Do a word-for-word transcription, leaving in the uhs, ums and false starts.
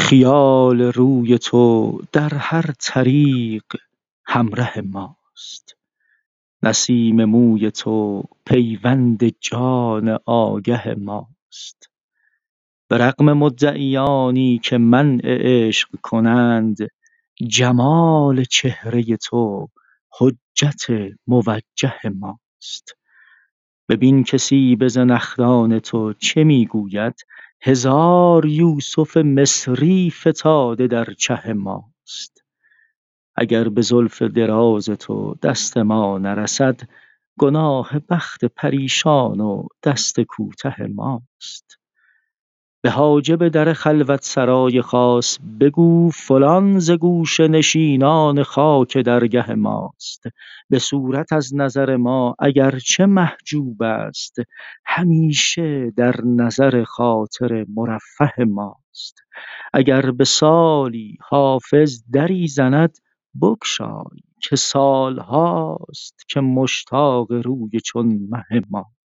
خیال روی تو در هر طریق همره ماست. نسیم موی تو پیوند جان آگه ماست. به رغم مدعیانی که منع عشق کنند، جمال چهره تو حجت موجه ماست. ببین که سیب زنخدان تو چه می گوید، هزار یوسف مصری فتاده در چه ماست. اگر به زلف دراز تو دست ما نرسد، گناه بخت پریشان و دست کوته ماست. به حاجب در خلوت سرای خاص بگو، فلان ز گوشه نشینان خاک درگه ماست. به صورت از نظر ما اگرچه محجوب است، همیشه در نظر خاطر مرفه ماست. اگر به سالی حافظ دری زند بگشای، که سالهاست که مشتاق روی چون مه ماست.